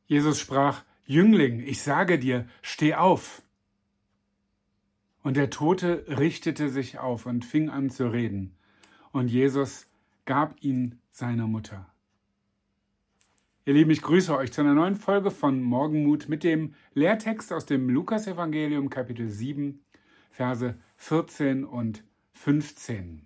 Jesus sprach: Jüngling, ich sage dir, steh auf. Und der Tote richtete sich auf und fing an zu reden. Und Jesus gab ihn seiner Mutter. Ihr Lieben, ich grüße euch zu einer neuen Folge von Morgenmut mit dem Lehrtext aus dem Lukasevangelium, Kapitel 7, Verse 14 und 15.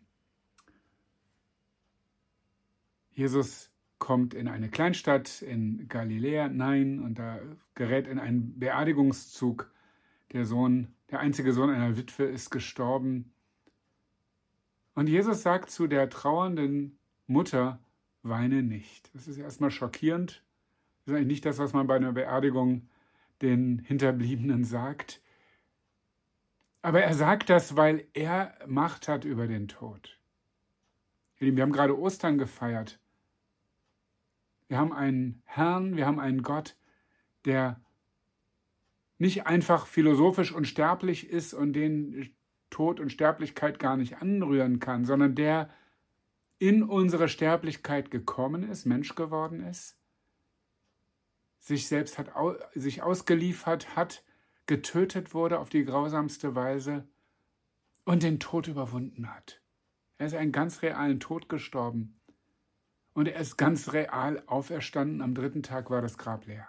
Jesus kommt in eine Kleinstadt in Galiläa, und da gerät in einen Beerdigungszug. Der einzige Sohn einer Witwe ist gestorben. Und Jesus sagt zu der trauernden Mutter: Weine nicht. Das ist erstmal schockierend. Das ist eigentlich nicht das, was man bei einer Beerdigung den Hinterbliebenen sagt. Aber er sagt das, weil er Macht hat über den Tod. Ihr Lieben, wir haben gerade Ostern gefeiert. Wir haben einen Herrn, wir haben einen Gott, der nicht einfach philosophisch unsterblich ist und den Tod und Sterblichkeit gar nicht anrühren kann, sondern der in unsere Sterblichkeit gekommen ist, Mensch geworden ist, sich ausgeliefert hat, getötet wurde auf die grausamste Weise und den Tod überwunden hat. Er ist einen ganz realen Tod gestorben und er ist ganz real auferstanden. Am 3. Tag war das Grab leer.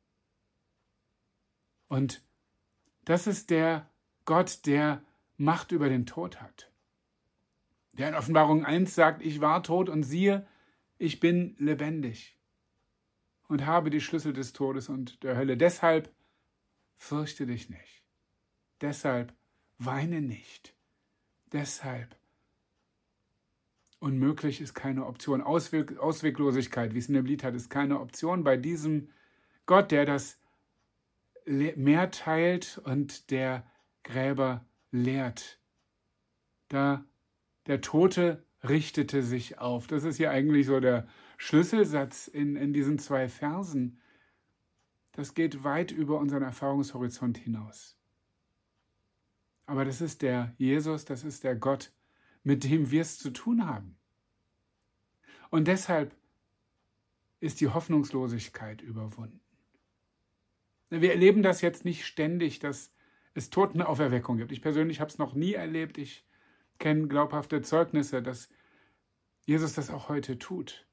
Und das ist der Gott, der Macht über den Tod hat. Der in Offenbarung 1 sagt: Ich war tot und siehe, ich bin lebendig und habe die Schlüssel des Todes und der Hölle. Deshalb fürchte dich nicht. Deshalb weine nicht. Deshalb unmöglich ist keine Option. Ausweglosigkeit, wie es in dem Lied hat, ist keine Option bei diesem Gott, der das Meer teilt und der Gräber leert. Da der Tote richtete sich auf. Das ist ja eigentlich so der Schlüsselsatz in diesen 2 Versen. Das geht weit über unseren Erfahrungshorizont hinaus. Aber das ist der Jesus, das ist der Gott, mit dem wir es zu tun haben. Und deshalb ist die Hoffnungslosigkeit überwunden. Wir erleben das jetzt nicht ständig, dass es Totenauferweckung gibt. Ich persönlich habe es noch nie erlebt. Ich kenne glaubhafte Zeugnisse, dass Jesus das auch heute tut.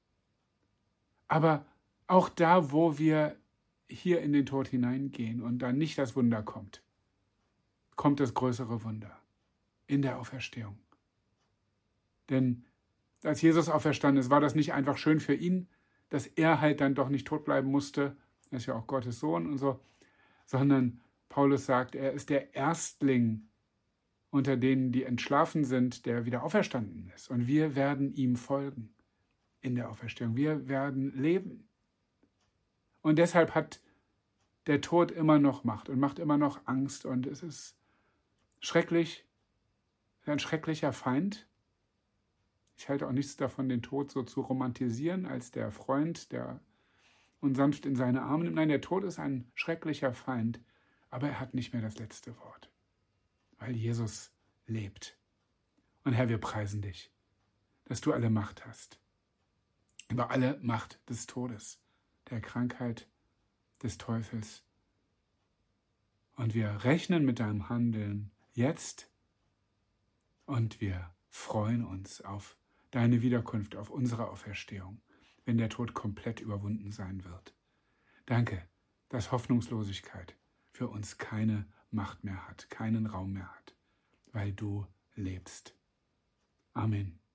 Aber auch da, wo wir hier in den Tod hineingehen und dann nicht das Wunder kommt, kommt das größere Wunder in der Auferstehung. Denn als Jesus auferstanden ist, war das nicht einfach schön für ihn, dass er halt dann doch nicht tot bleiben musste. Er ist ja auch Gottes Sohn und so, sondern Paulus sagt, er ist der Erstling unter denen, die entschlafen sind, der wieder auferstanden ist. Und wir werden ihm folgen in der Auferstehung. Wir werden leben. Und deshalb hat der Tod immer noch Macht und macht immer noch Angst. Und es ist schrecklich, ein schrecklicher Feind. Ich halte auch nichts davon, den Tod so zu romantisieren als der Freund, der uns sanft in seine Arme nimmt. Nein, der Tod ist ein schrecklicher Feind, aber er hat nicht mehr das letzte Wort, weil Jesus lebt. Und Herr, wir preisen dich, dass du alle Macht hast, über alle Macht des Todes, der Krankheit, des Teufels. Und wir rechnen mit deinem Handeln jetzt und wir freuen uns auf deine Wiederkunft, auf unsere Auferstehung, wenn der Tod komplett überwunden sein wird. Danke, dass Hoffnungslosigkeit für uns keine Macht mehr hat, keinen Raum mehr hat, weil du lebst. Amen.